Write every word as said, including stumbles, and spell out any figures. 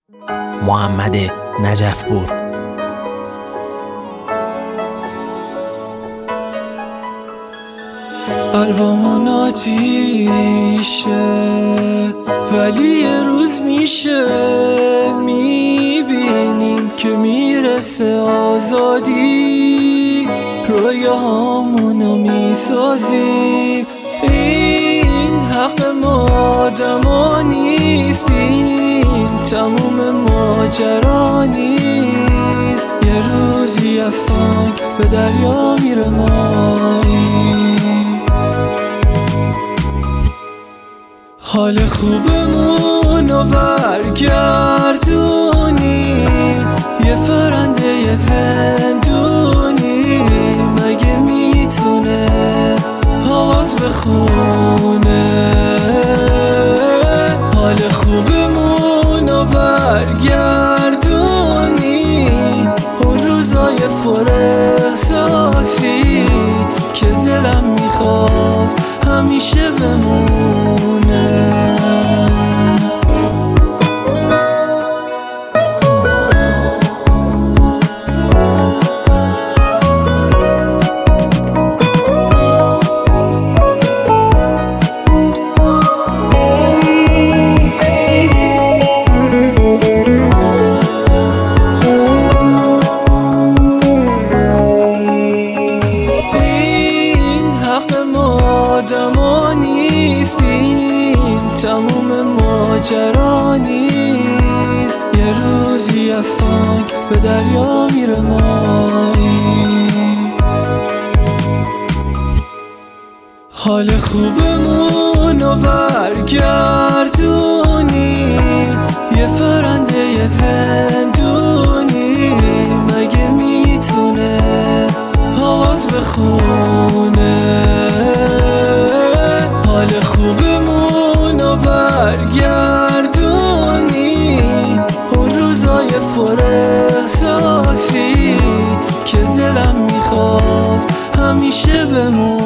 محمد نجف‌پور. قلبمون آتیشه ولی یه روز میشه میبینیم که میرسه آزادی، رویاهامونو میسازیم. این حق ما آدما نیستیم، تموم ماجرا نیست. یه روزی از سنگ به دریا میره مایی، حال خوبمونو برگردونی، یه فرنده یه زندونی. مگه میتونه آواز بخونه؟ حال خوبمونو برگردونی، اون روزای پر احساسی که دلم میخواست همیشه بمونه. آدما نیستیم، تموم ماجرا نیست. یه روزی از سنگ به دریا میره مایی، حال خوبمونو برگردونی، یه فرنده یه زندونی. مگه میتونه آواز بخونه؟ حال خوبمونو برگردونی، اون روزای پر احساسی که دلم میخواست همیشه بمونه.